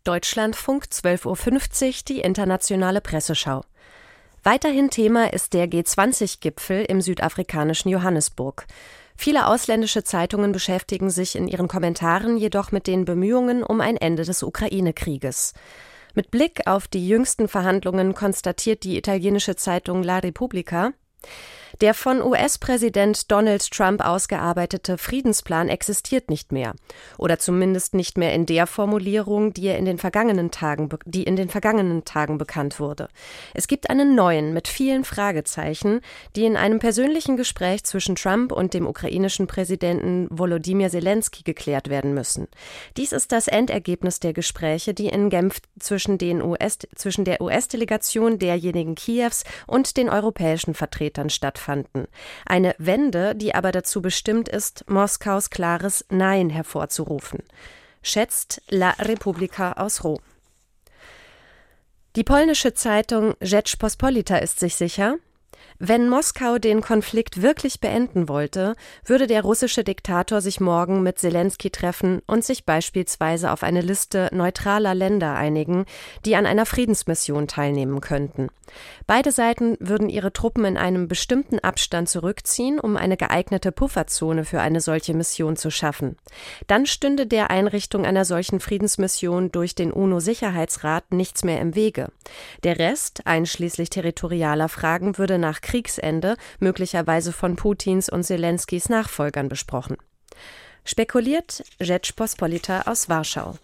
Deutschlandfunk 12:50 Uhr, die internationale Presseschau. Weiterhin Thema ist der G20-Gipfel im südafrikanischen Johannesburg. Viele ausländische Zeitungen beschäftigen sich in ihren Kommentaren jedoch mit den Bemühungen um ein Ende des Ukraine-Krieges. Mit Blick auf die jüngsten Verhandlungen konstatiert die italienische Zeitung La Repubblica: Der von US-Präsident Donald Trump ausgearbeitete Friedensplan existiert nicht mehr. Oder zumindest nicht mehr in der Formulierung, die in den vergangenen Tagen bekannt wurde. Es gibt einen neuen mit vielen Fragezeichen, die in einem persönlichen Gespräch zwischen Trump und dem ukrainischen Präsidenten Volodymyr Zelensky geklärt werden müssen. Dies ist das Endergebnis der Gespräche, die in Genf zwischen der US-Delegation derjenigen Kiews und den europäischen Vertretern stattfanden. Eine Wende, die aber dazu bestimmt ist, Moskaus klares Nein hervorzurufen, schätzt La Repubblica aus Rom. Die polnische Zeitung Rzeczpospolita ist sich sicher: Wenn Moskau den Konflikt wirklich beenden wollte, würde der russische Diktator sich morgen mit Zelensky treffen und sich beispielsweise auf eine Liste neutraler Länder einigen, die an einer Friedensmission teilnehmen könnten. Beide Seiten würden ihre Truppen in einem bestimmten Abstand zurückziehen, um eine geeignete Pufferzone für eine solche Mission zu schaffen. Dann stünde der Einrichtung einer solchen Friedensmission durch den UNO-Sicherheitsrat nichts mehr im Wege. Der Rest, einschließlich territorialer Fragen, würde nach Kriegsende möglicherweise von Putins und Zelenskys Nachfolgern besprochen. Spekuliert Rzeczpospolita aus Warschau.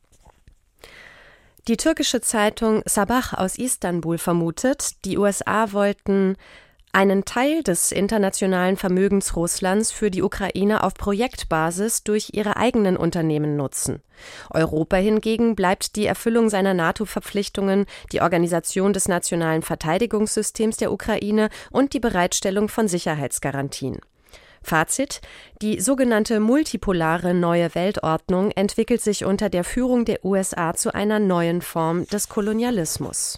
Die türkische Zeitung Sabah aus Istanbul vermutet, die USA wollten einen Teil des internationalen Vermögens Russlands für die Ukraine auf Projektbasis durch ihre eigenen Unternehmen nutzen. Europa hingegen bleibt die Erfüllung seiner NATO-Verpflichtungen, die Organisation des nationalen Verteidigungssystems der Ukraine und die Bereitstellung von Sicherheitsgarantien. Fazit: Die sogenannte multipolare neue Weltordnung entwickelt sich unter der Führung der USA zu einer neuen Form des Kolonialismus.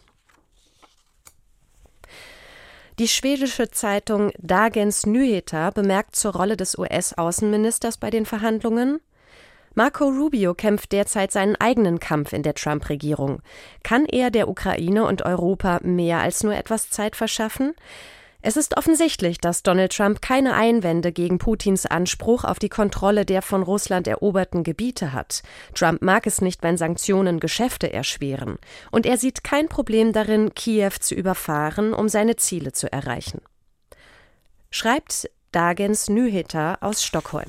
Die schwedische Zeitung Dagens Nyheter bemerkt zur Rolle des US-Außenministers bei den Verhandlungen: Marco Rubio kämpft derzeit seinen eigenen Kampf in der Trump-Regierung. Kann er der Ukraine und Europa mehr als nur etwas Zeit verschaffen? Es ist offensichtlich, dass Donald Trump keine Einwände gegen Putins Anspruch auf die Kontrolle der von Russland eroberten Gebiete hat. Trump mag es nicht, wenn Sanktionen Geschäfte erschweren. Und er sieht kein Problem darin, Kiew zu überfahren, um seine Ziele zu erreichen. Schreibt Dagens Nyheter aus Stockholm.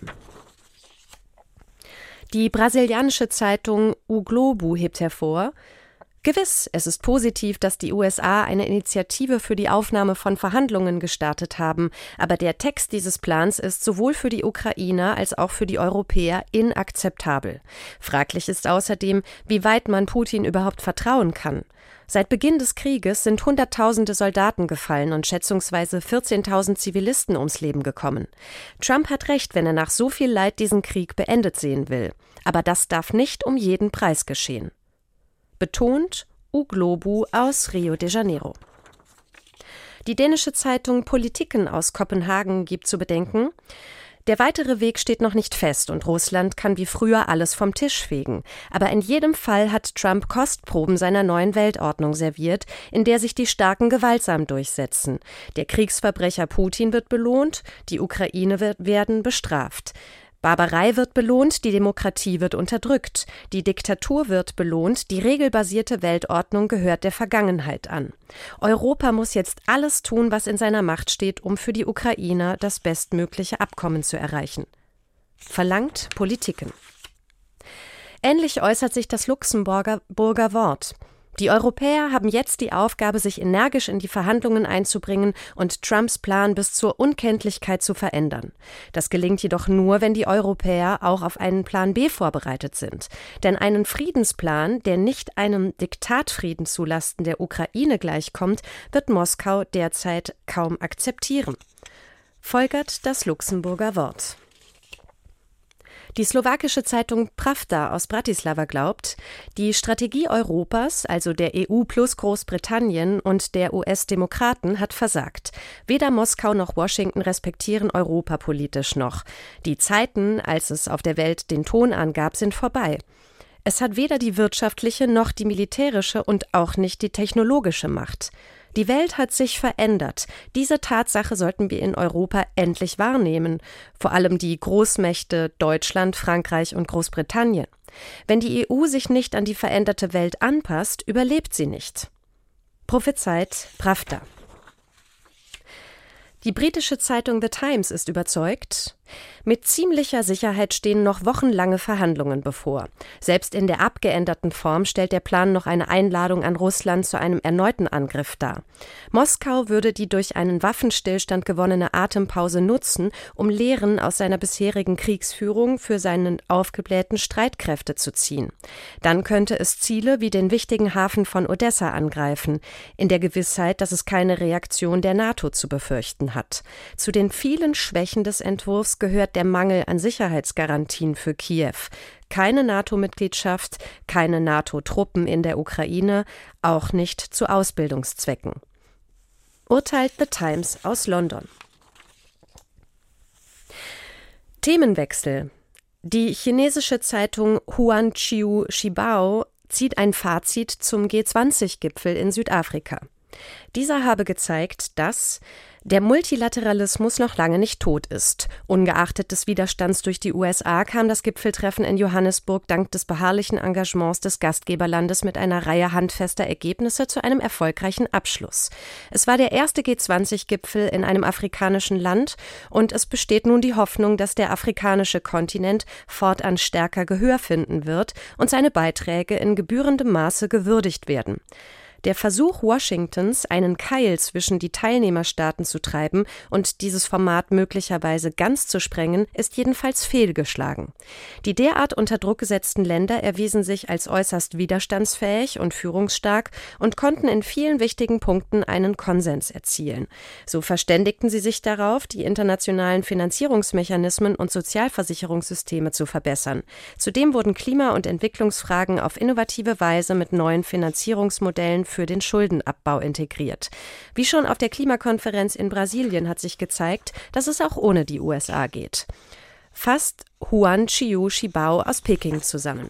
Die brasilianische Zeitung O Globo hebt hervor: Gewiss, es ist positiv, dass die USA eine Initiative für die Aufnahme von Verhandlungen gestartet haben, aber der Text dieses Plans ist sowohl für die Ukrainer als auch für die Europäer inakzeptabel. Fraglich ist außerdem, wie weit man Putin überhaupt vertrauen kann. Seit Beginn des Krieges sind Hunderttausende Soldaten gefallen und schätzungsweise 14.000 Zivilisten ums Leben gekommen. Trump hat recht, wenn er nach so viel Leid diesen Krieg beendet sehen will. Aber das darf nicht um jeden Preis geschehen. Betont O Globo aus Rio de Janeiro. Die dänische Zeitung Politiken aus Kopenhagen gibt zu bedenken: Der weitere Weg steht noch nicht fest und Russland kann wie früher alles vom Tisch fegen. Aber in jedem Fall hat Trump Kostproben seiner neuen Weltordnung serviert, in der sich die Starken gewaltsam durchsetzen. Der Kriegsverbrecher Putin wird belohnt, die Ukraine werden bestraft. Barbarei wird belohnt, die Demokratie wird unterdrückt. Die Diktatur wird belohnt, die regelbasierte Weltordnung gehört der Vergangenheit an. Europa muss jetzt alles tun, was in seiner Macht steht, um für die Ukrainer das bestmögliche Abkommen zu erreichen. Verlangt Politiken. Ähnlich äußert sich das Luxemburger Wort. Die Europäer haben jetzt die Aufgabe, sich energisch in die Verhandlungen einzubringen und Trumps Plan bis zur Unkenntlichkeit zu verändern. Das gelingt jedoch nur, wenn die Europäer auch auf einen Plan B vorbereitet sind. Denn einen Friedensplan, der nicht einem Diktatfrieden zulasten der Ukraine gleichkommt, wird Moskau derzeit kaum akzeptieren. Folgert das Luxemburger Wort. Die slowakische Zeitung Pravda aus Bratislava glaubt, die Strategie Europas, also der EU plus Großbritannien und der US-Demokraten, hat versagt. Weder Moskau noch Washington respektieren Europa politisch noch. Die Zeiten, als es auf der Welt den Ton angab, sind vorbei. Es hat weder die wirtschaftliche noch die militärische und auch nicht die technologische Macht. Die Welt hat sich verändert. Diese Tatsache sollten wir in Europa endlich wahrnehmen. Vor allem die Großmächte Deutschland, Frankreich und Großbritannien. Wenn die EU sich nicht an die veränderte Welt anpasst, überlebt sie nicht. Prophezeit Pravda. Die britische Zeitung The Times ist überzeugt, mit ziemlicher Sicherheit stehen noch wochenlange Verhandlungen bevor. Selbst in der abgeänderten Form stellt der Plan noch eine Einladung an Russland zu einem erneuten Angriff dar. Moskau würde die durch einen Waffenstillstand gewonnene Atempause nutzen, um Lehren aus seiner bisherigen Kriegsführung für seine aufgeblähten Streitkräfte zu ziehen. Dann könnte es Ziele wie den wichtigen Hafen von Odessa angreifen, in der Gewissheit, dass es keine Reaktion der NATO zu befürchten hat. Zu den vielen Schwächen des Entwurfs gehört der Mangel an Sicherheitsgarantien für Kiew. Keine NATO-Mitgliedschaft, keine NATO-Truppen in der Ukraine, auch nicht zu Ausbildungszwecken. Urteilt The Times aus London. Themenwechsel. Die chinesische Zeitung Huanqiu Shibao zieht ein Fazit zum G20-Gipfel in Südafrika. Dieser habe gezeigt, dass der Multilateralismus noch lange nicht tot ist. Ungeachtet des Widerstands durch die USA kam das Gipfeltreffen in Johannesburg dank des beharrlichen Engagements des Gastgeberlandes mit einer Reihe handfester Ergebnisse zu einem erfolgreichen Abschluss. Es war der erste G20-Gipfel in einem afrikanischen Land und es besteht nun die Hoffnung, dass der afrikanische Kontinent fortan stärker Gehör finden wird und seine Beiträge in gebührendem Maße gewürdigt werden. Der Versuch Washingtons, einen Keil zwischen die Teilnehmerstaaten zu treiben und dieses Format möglicherweise ganz zu sprengen, ist jedenfalls fehlgeschlagen. Die derart unter Druck gesetzten Länder erwiesen sich als äußerst widerstandsfähig und führungsstark und konnten in vielen wichtigen Punkten einen Konsens erzielen. So verständigten sie sich darauf, die internationalen Finanzierungsmechanismen und Sozialversicherungssysteme zu verbessern. Zudem wurden Klima- und Entwicklungsfragen auf innovative Weise mit neuen Finanzierungsmodellen für den Schuldenabbau integriert. Wie schon auf der Klimakonferenz in Brasilien hat sich gezeigt, dass es auch ohne die USA geht. Fasst Huanqiu Shibao aus Peking zusammen.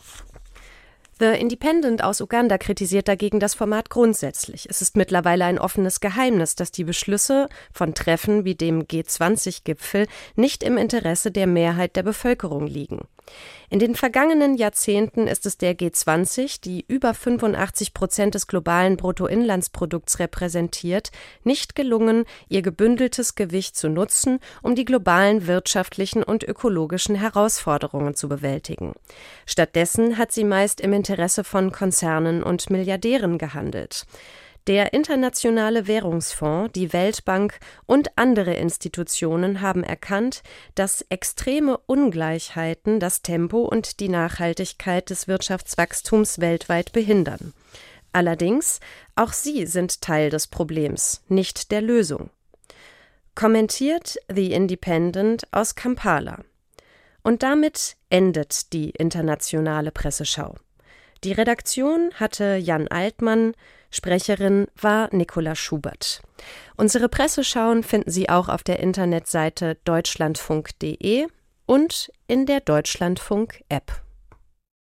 The Independent aus Uganda kritisiert dagegen das Format grundsätzlich. Es ist mittlerweile ein offenes Geheimnis, dass die Beschlüsse von Treffen wie dem G20-Gipfel nicht im Interesse der Mehrheit der Bevölkerung liegen. In den vergangenen Jahrzehnten ist es der G20, die über 85% des globalen Bruttoinlandsprodukts repräsentiert, nicht gelungen, ihr gebündeltes Gewicht zu nutzen, um die globalen wirtschaftlichen und ökologischen Herausforderungen zu bewältigen. Stattdessen hat sie meist im Interesse von Konzernen und Milliardären gehandelt. Der Internationale Währungsfonds, die Weltbank und andere Institutionen haben erkannt, dass extreme Ungleichheiten das Tempo und die Nachhaltigkeit des Wirtschaftswachstums weltweit behindern. Allerdings, auch sie sind Teil des Problems, nicht der Lösung. Kommentiert The Independent aus Kampala. Und damit endet die internationale Presseschau. Die Redaktion hatte Jan Altmann, Sprecherin war Nicola Schubert. Unsere Presseschauen finden Sie auch auf der Internetseite deutschlandfunk.de und in der Deutschlandfunk-App.